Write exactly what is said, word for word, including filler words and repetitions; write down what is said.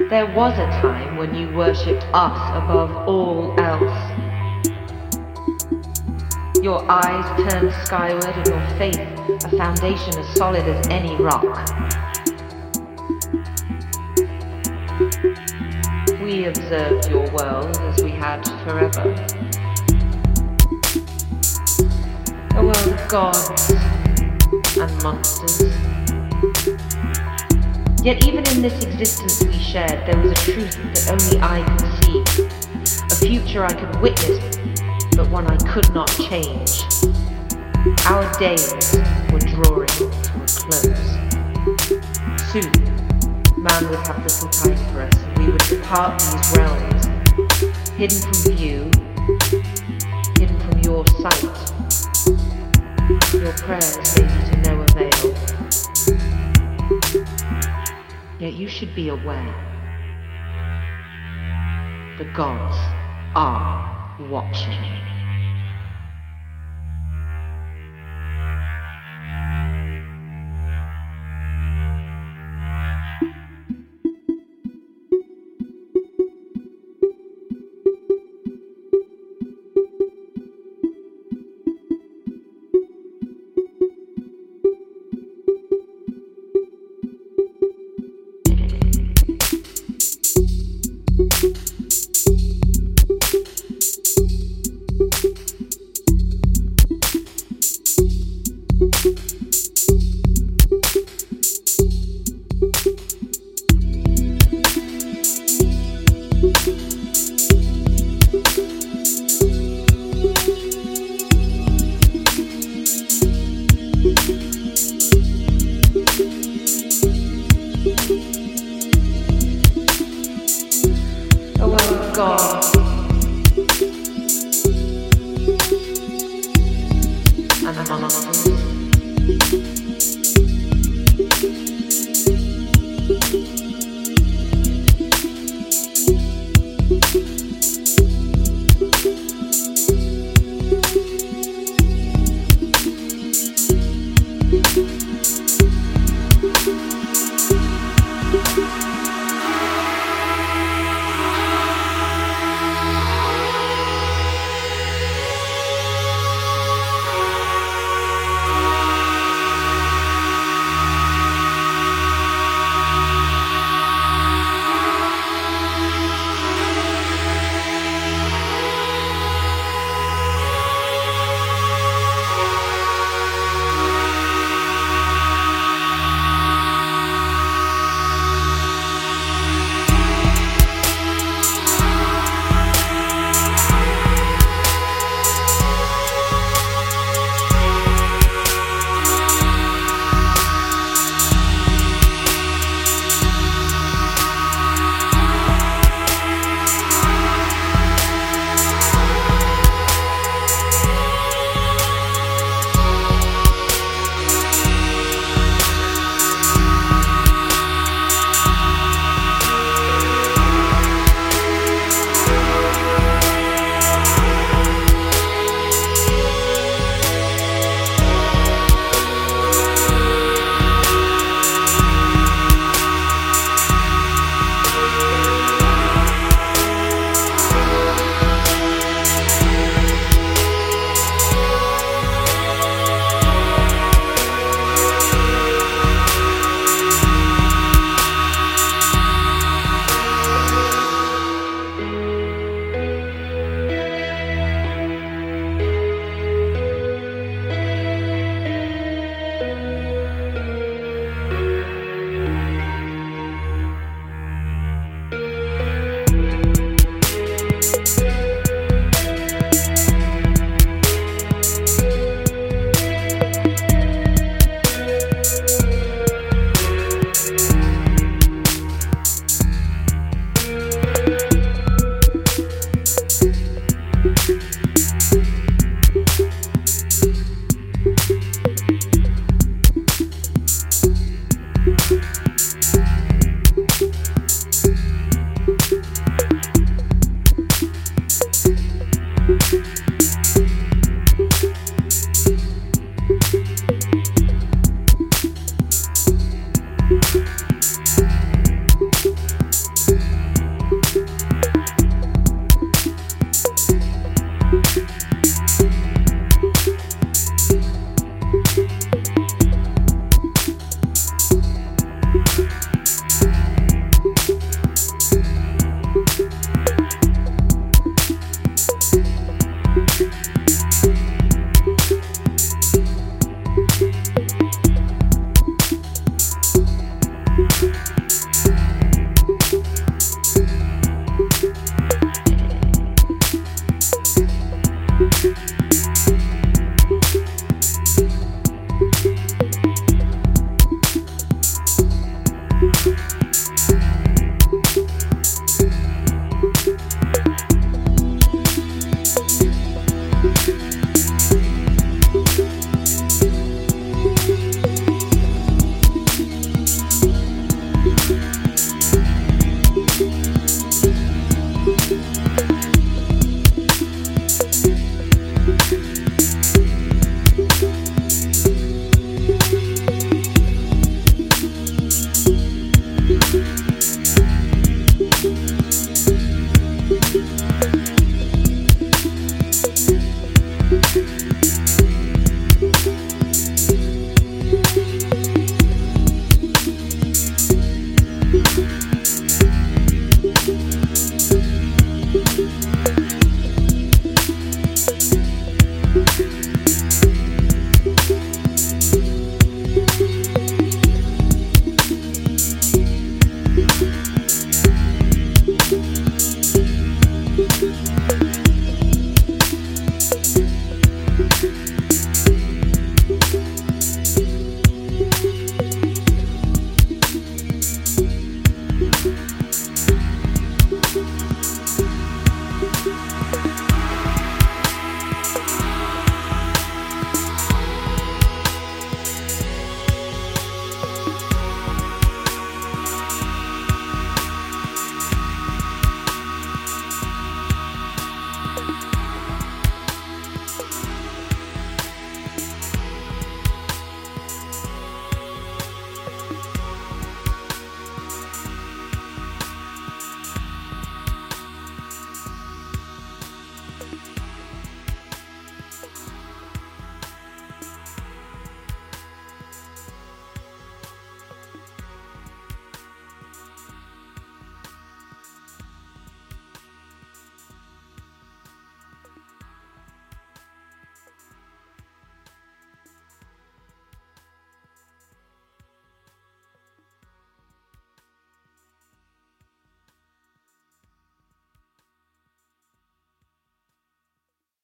There was a time when you worshipped us above all else. Your eyes turned skyward and your faith a foundation as solid as any rock. We observed your world as we had forever. A world of gods and monsters. Yet even in this existence we shared, there was a truth that only I could see. A future I could witness, but one I could not change. Our days were drawing to a close. Soon, man would have little time for us, and we would depart these realms, hidden from view, hidden from your sight. Your prayers may be to no avail. Yet you should be aware. The gods are watching. We'll be right back.